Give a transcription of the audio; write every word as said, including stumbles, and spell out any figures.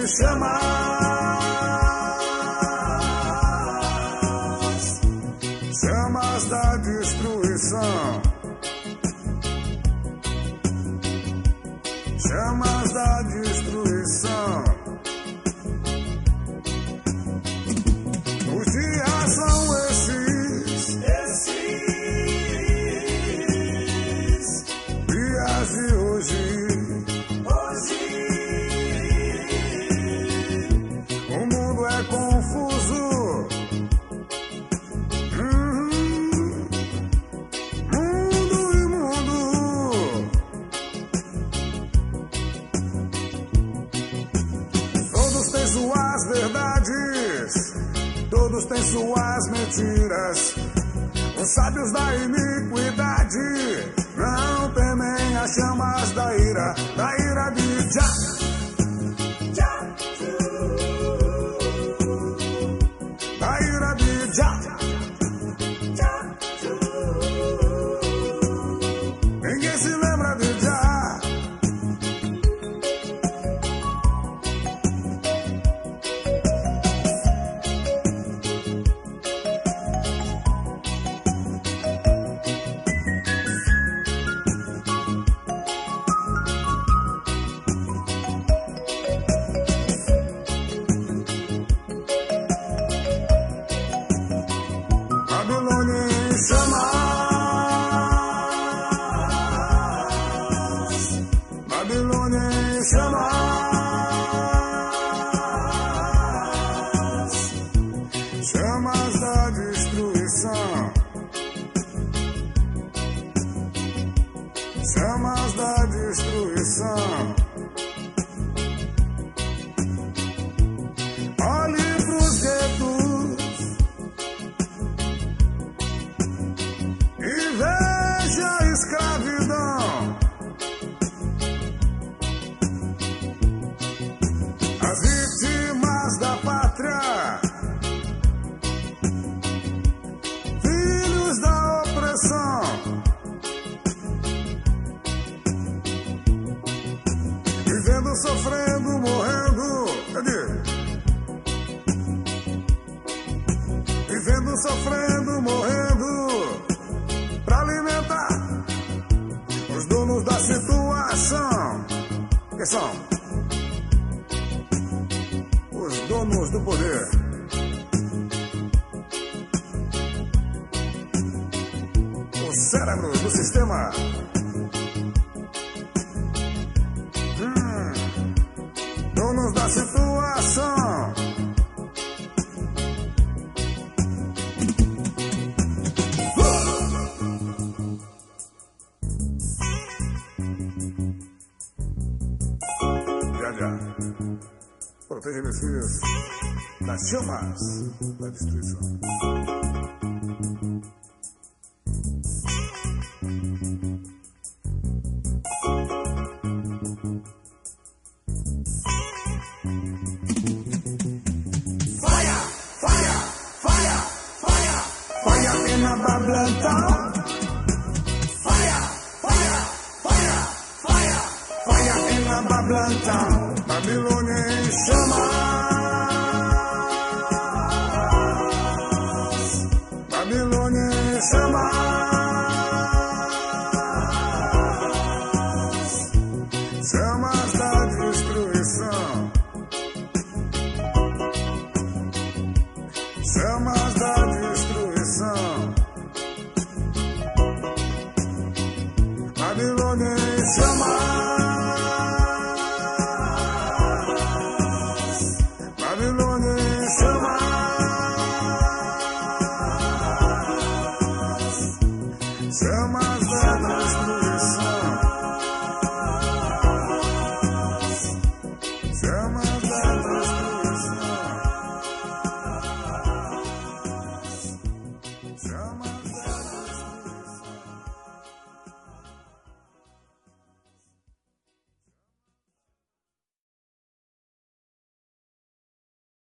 em chamas, chamas da destruição, chamas da destruição. Os dias são esses, esses dias de hoje. Hoje o mundo é confuso. Hum, mundo e mundo. Todos têm suas verdades, todos têm suas mentiras. Os sábios da iniquidade não temem as chamas da ira, da ira de Jah. Jah. Da ira de Jah. Jah. Ninguém se lembra de Jah. Babilônia em chamas, Babilônia em chamas, chamas da destruição, chamas da destruição. Olhe pros guetos e veja a escravidão. As vítimas da pátria, filhos da opressão, vivendo, sofrendo, morrendo. Cadê? Vivendo, sofrendo, morrendo, pra alimentar os donos da situação. Que são os donos do poder. O cérebro do sistema. Hum, donos da situação. Proteja meus filhos das chamas da destruição. Fire, fire, fire, fire, fire in a Babylon town. Fire, fire, fire, fire, fire in a Babylon town. Babilônia em chamas, Babilônia em chamas, chamas da destruição, chamas da destruição. Babilônia em chamas, Babilônia em chamas, chamas